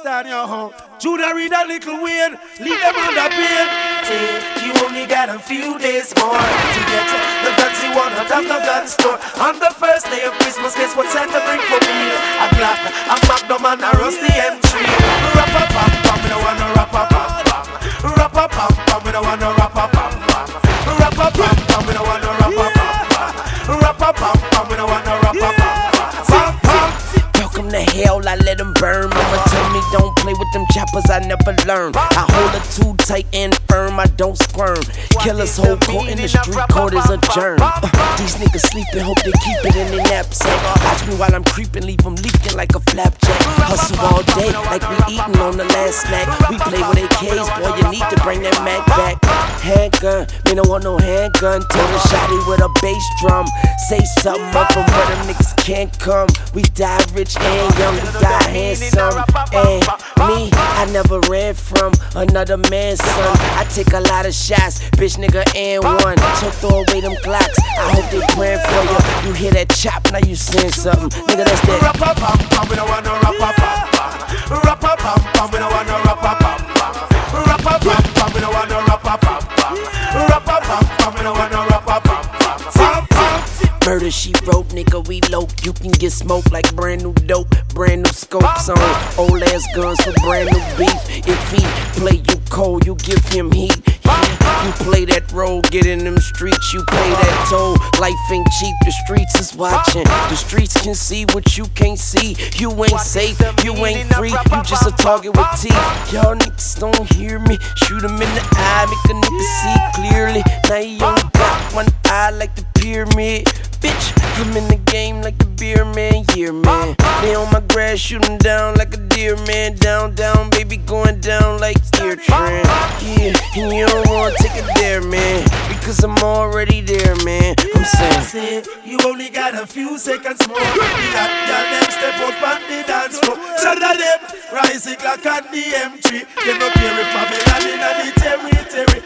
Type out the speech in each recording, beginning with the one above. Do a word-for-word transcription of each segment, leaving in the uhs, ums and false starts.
understand your home. Judah read a little weird, leave them on the pain. You only got a few days more to get the guns you want out of the gun store. On the first day of Christmas, guess what Santa bring for me? A Glock, a Magnum and a rusty M three. Rap-a-pam-pam, we don't wanna rap-a-pam-pam. Rap-a-pam-pam, we don't wanna rap-a-pam-pam. Rap-a-pam-pam, we don't wanna rap-a-pam-pam. Rap-a-pam-pam, we don't wanna rap-a-pam-pam. Welcome to hell, I let them burn. Mama tell me don't play with them choppers, I never learn. I hold it too tight and firm, I don't squirm. Killers hold court in the street, court is adjourned. Uh, these niggas sleeping, hope they keep it in their knapsack. Watch me while I'm creeping, leave them leaking like a flapjack. Hustle all day, like we eating on the last snack. We play with A Ks, boy, you need to bring that Mac back. Handgun, me don't want no handgun. Told a shotty with a bass drum. Say something up from where them niggas can't come. We die rich and young, we die handsome. And me, I never ran from another man's son. I take a lot of shots, bitch nigga and one. So throw away them Glocks, I hope they praying for you. You hear that chop, now you saying something. Nigga, that's that. Rap-a-pam-pam, we don't want no rap-a-pam-pam. Rap-a-pam-pam, we don't want no rap-a-pam-pam. Rap-a-pam-pam, we don't want no rap-a-pam-pam. Rap-a-pam-pam, we don't want no rap-a-pam-pam. Murder she wrote, nigga, we low. You can get smoked like brand new dope, brand new scopes on old ass guns for brand new beef. If he play you cold, you give him heat. Yeah, you play that role, get in them streets, you pay that toll. Life ain't cheap, the streets is watching. The streets can see what you can't see. You ain't safe, you ain't free, you just a target with teeth. Y'all niggas don't hear me, shoot him in the eye, make a nigga see clearly. Now you only got one eye like the pyramid. Bitch, I'm in the game like the beer man, yeah man. They on my grass, shooting down like a deer man. Down, down, baby, going down like ear tram. Yeah, and you don't wanna take it there, man, because I'm already there, man. I'm saying, you only got a few seconds more. That girl them step up on the dance floor. Shout at them, rising like on the M three. They no care if Babylon in the territory.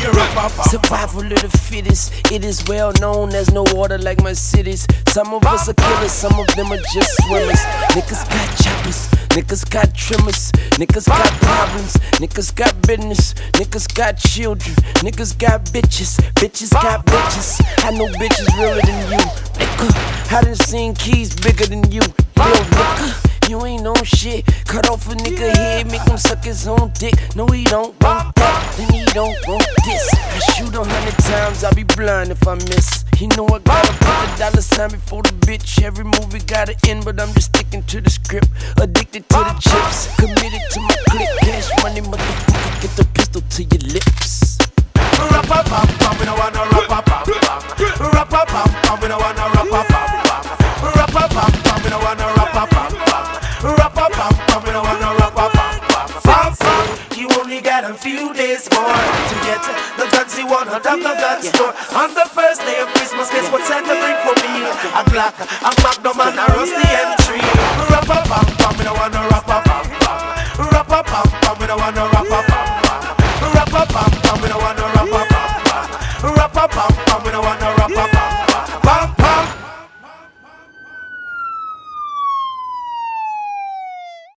survival of the fittest, it is well known there's no water like my cities. Some of us are killers, some of them are just swimmers. Niggas got choppers, niggas got trimmers, niggas got problems, niggas got business, niggas got children, niggas got bitches, bitches got bitches. I know bitches realer than you, nigga. I done seen keys bigger than you, little nigga. You ain't no shit. Cut off a nigga head, make him suck his own dick. No, he don't want that, then he don't want this. I shoot a hundred times, I'll be blind if I miss. You know I gotta put the dollar sign before the bitch. Every movie gotta end, but I'm just sticking to the script. Addicted to the chips, committed to my clip. Cash money, motherfucker, get the pistol to your lips. Rap-a-pam-pam, we don't wanna rap-a-pam-pam. Rap-a-pam-pam, we don't wanna rap-a-pam-pam. Rap-a-pam-pam, we don't wanna rap-a-pam-pam. Rap-a-pam-pam, we don't wanna rap-a-pam-pam. You only got a few days more to get the guns you want out of the gun store. On the first day of Christmas, guess what Santa bring for me? A Glock, a Magnum and a rusty M three. Rap-a-pam.